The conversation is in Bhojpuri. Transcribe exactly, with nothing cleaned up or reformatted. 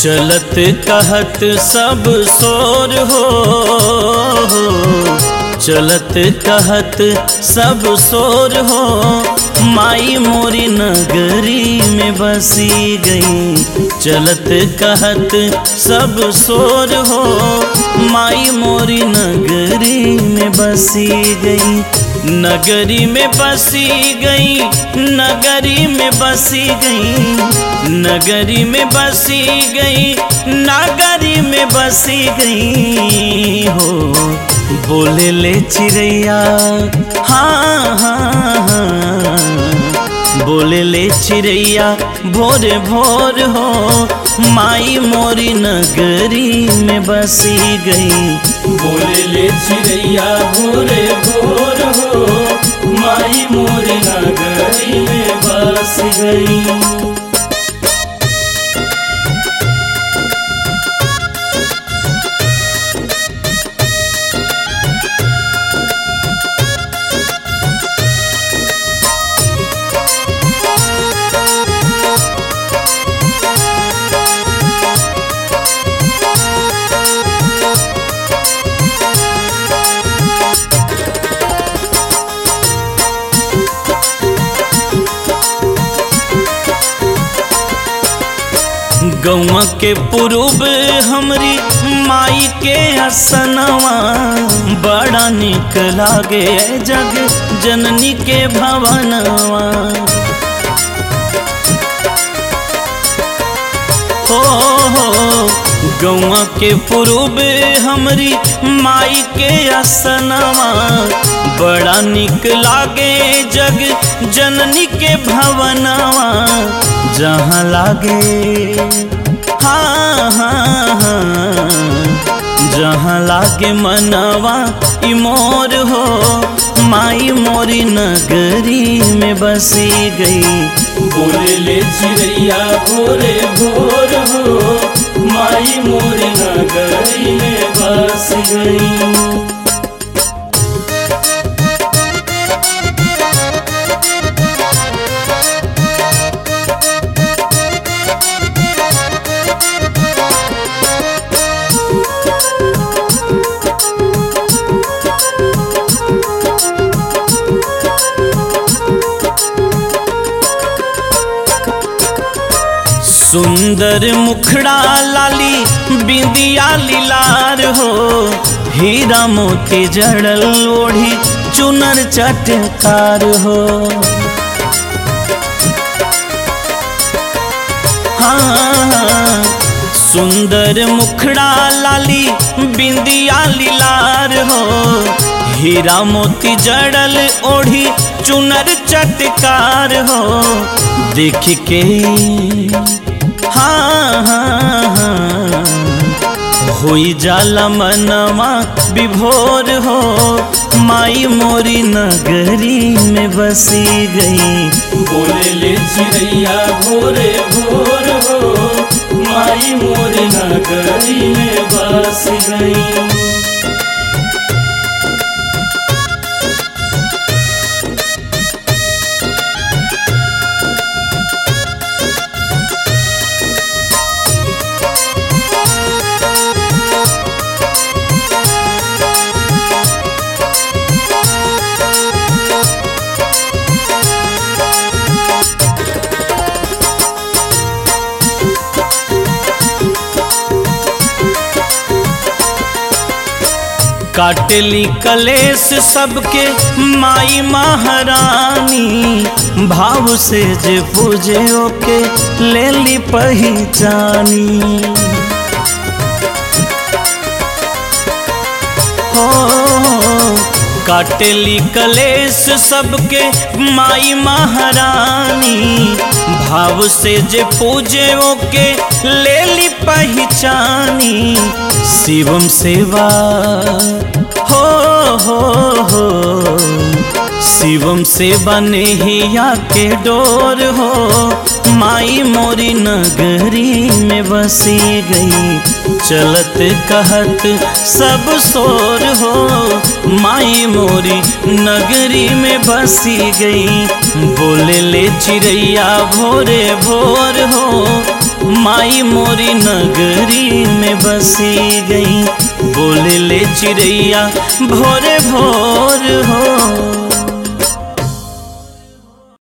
चलत कहत सब सोर हो, चलत कहत सब सोर हो, माई मोरी नगरी में बसी गई। चलत कहत सब सोर हो, माई मोरी नगरी में बसी गई। नगरी में बसी गई, नगरी में बसी गई, नगरी में बसी गई, नगरी में बसी गई हो। बोले ले चिड़ैया हाँ हाँ हाँ, बोले ले चिड़ैया भोर भोर हो, माई मोरी नगरी में बसी गई। बोले ले चिड़ैया भोरे भोर हो, माई मोरी नगरी में बस गई। गौवा के पुरूब हमरी माई के असनवा, बड़ा निक लागे जग जननी के भवनवा। हो हो गौवा के पुरूब हमरी माई के असनवा, बड़ा निक लागे जग जननी के भवनवा। जहाँ लागे हाँ हाँ हाँ, जहाँ लागे मनवा ई मोर हो, माई मोरी नगरी में बसी गई। बोले ले चिड़ैया भोरे भोर हो, माई मोरी नगरी में बस गई। सुंदर मुखड़ा लाली बिंदिया लीलार हो, हीरा मोती जड़ल ओढ़ी चुनर चटकार हो। हाँ सुंदर मुखड़ा लाली बिंदिया लीलार हो, हीरा मोती जड़ल ओढ़ी चुनर चटकार हो। देख के हाँ हाँ हाँ, होई जाला मनवा विभोर हो, माई मोरी नगरी में बसी गई। बोले ले चिड़ैया भोरे भोर हो, माई मोरी नगरी में बस गई। काटली कलेश सबके माई महारानी, भाव से जे पूजे ओके ले ली पहचानी। हो काटली कलेश सबके माई महारानी, भाव से जे पूजे ओके ले ली पहचानी। शिवम सेवा हो हो हो, शिवम सेवा नेहिया के डोर हो, माई मोरी नगरी में बसी गई। चलत कहत सब सोर हो, माई मोरी नगरी में बसी गई। बोले ले चिड़ैया भोरे भोर हो, माई मोरी नगरी में बसी गई। बोले ले चिड़ैया भोरे भोर हो।